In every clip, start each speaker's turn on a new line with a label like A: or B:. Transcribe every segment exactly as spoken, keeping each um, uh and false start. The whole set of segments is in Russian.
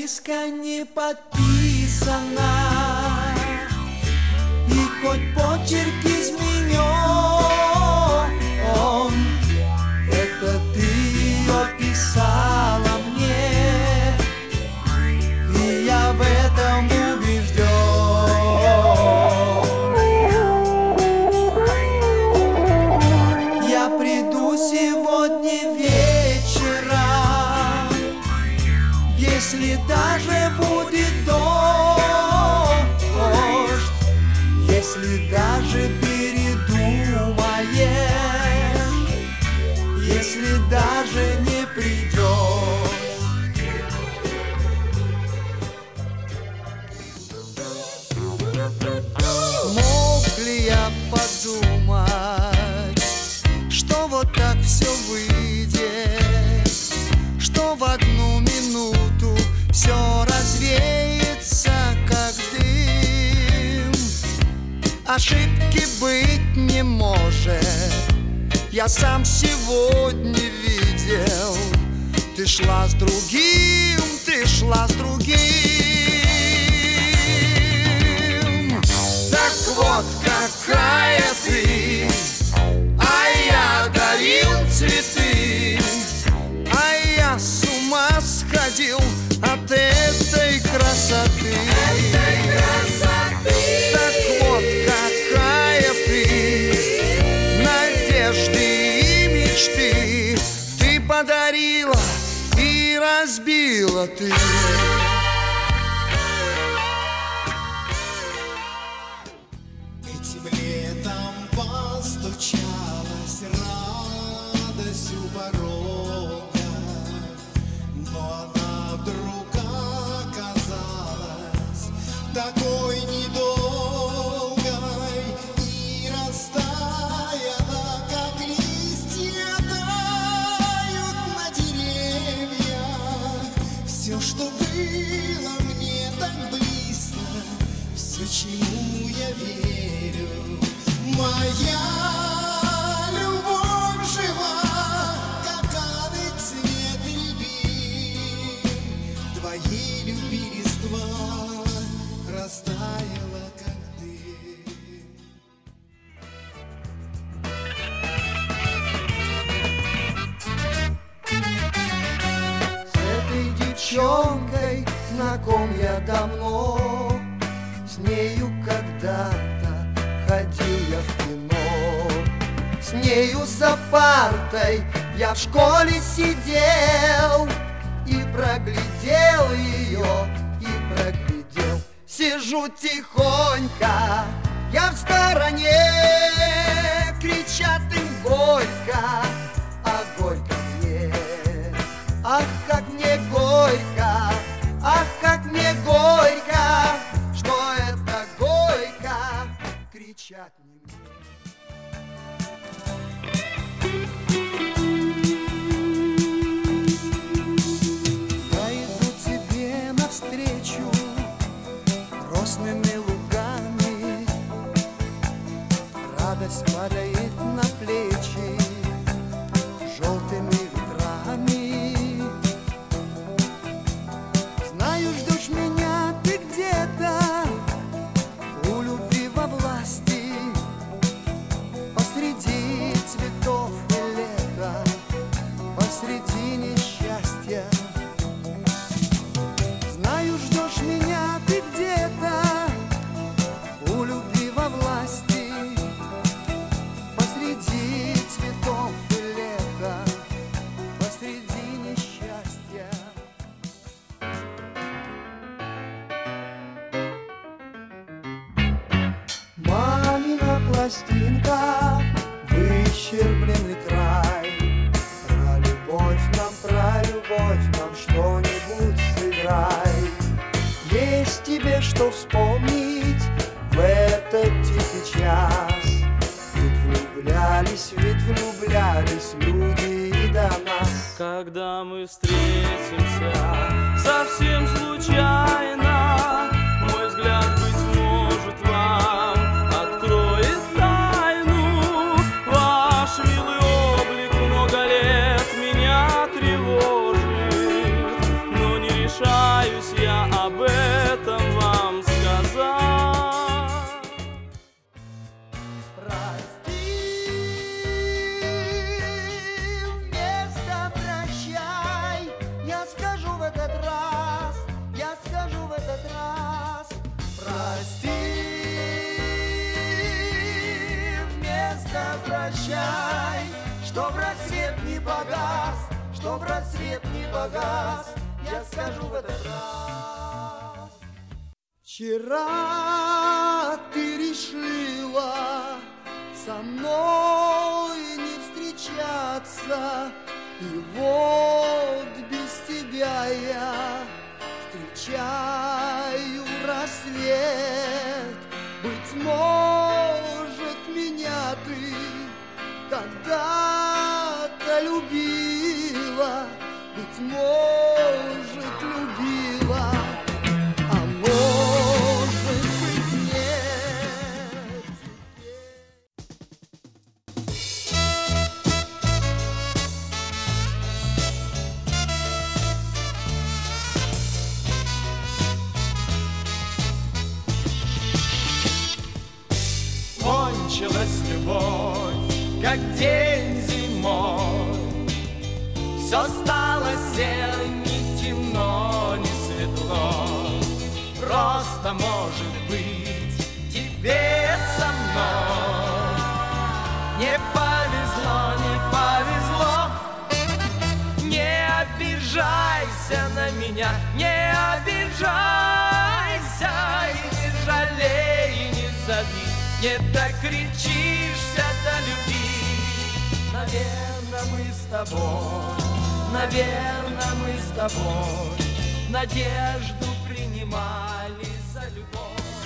A: Записка не подписана, и хоть почерк изменен, это ты ее писала мне, и я в этом убежден. Я приду сегодня вечером, если даже будет дождь, если даже передумаешь, если даже не придешь. Мог ли я подумать, что вот так все выйдет, что в одну минуту все развеется, как дым. Ошибки быть не может, я сам сегодня видел. Ты шла с другим, ты шла с другим. Так вот какая ты, а я дарил цветы, а я с ума сходил от этой красоты. Этой красоты. Так вот какая ты, надежды и мечты ты подарила и разбила ты.
B: Этим летом постучалась радость у порога, но она вдруг оказалась такой недолгой и растаяла, как листья тают на деревьях. Все, что было мне так близко, все, чему я верю, моя любовь жива, как алый цвет рябин. Твоей любви листва растаяла, как дым.
A: С этой девчонкой знаком я давно, с нею когда-то ходил я в кино, с нею за партой я в школе сидел и проглядел ее, и проглядел. Сижу тихонько, я в стороне, кричат им горько, а горько мне. Ах, как мне горько, ах, как мне горько, что это горько, кричат не мне. Я иду тебе навстречу росными лугами, радость падает на плечи желтыми ветрами. Знаю, ждешь меня ты где-то у любви во власти, посреди цветов и лета, посреди несчастья. Знаю, ждешь меня ты где-то у любви во власти, посреди цветов и лета, посреди несчастья. Мамина пластинка, выщербленный край. Про любовь нам, про любовь нам что-нибудь сыграй. Есть тебе что вспомнить в этот тихий час? Ведь влюблялись, ведь влюблялись люди и до нас.
C: Когда мы встретимся совсем случайно, мой взгляд, быть может, вам откроет тайну. Ваш милый облик много лет меня тревожит, но не решаюсь я
A: прости вместо прощай, чтоб рассвет не погас, чтоб рассвет не погас, я скажу в этот раз. Вчера ты решила со мной не встречаться, и вот без тебя я встречаю рассвет. Быть может, меня ты когда-то любила, быть может, любила, а может быть, нет.
C: Кончилась любовь, как день зимой. Все стало серо, не темно, не светло. Просто, может быть, тебе со мной не повезло, не повезло. Не обижайся на меня, не обижайся, и не жалей, и не зови. Не докричишься до любви. Наверно, мы с тобой, наверно, мы с тобой надежду принимали за любовь.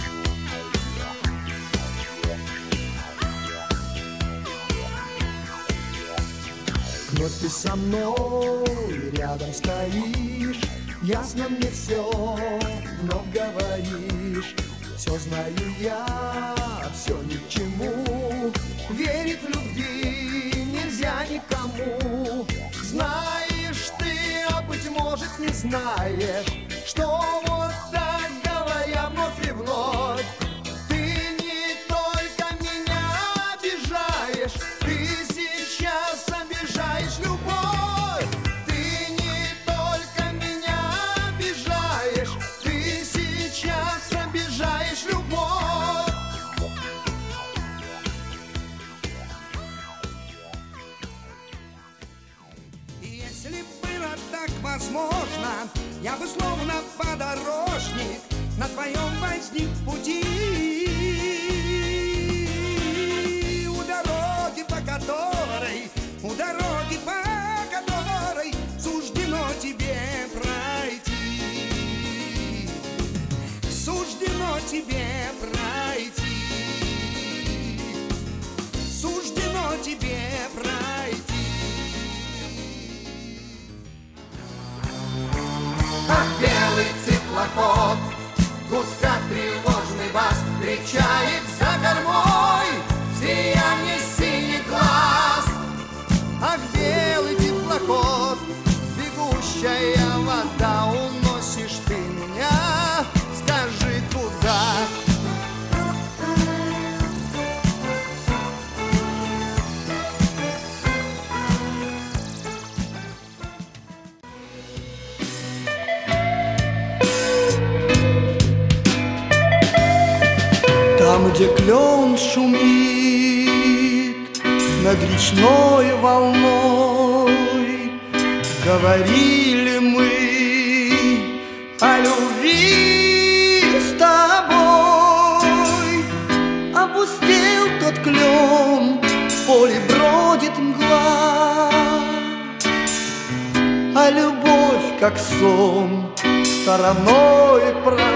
A: Но ты со мной рядом стоишь, ясно мне все вновь говоришь. Все знаю я, все ни к чему. Верить в любви нельзя никому. Знаешь ты, а быть может не знаешь, что вот так говоря вновь и вновь, ты не только меня обижаешь, ты сейчас обижаешь любовь. Ты не только меня обижаешь, ты сейчас обижаешь любовь.
B: Если было так возможно, я бы словно подорожник на твоем возник пути. У дороги, по которой, у дороги, по которой суждено тебе пройти. Суждено тебе пройти. Суждено тебе пройти.
A: Как белый теплоход, густо тревожный бас встречает за кормой сияние синих глаз. Ах, белый теплоход, бегущая вода, уносишь ты меня, скажи, куда? Там, где клен шумит над речной волной, говорили мы о любви с тобой. Опустел тот клен, в поле бродит мгла, а любовь, как сон, стороной прошла.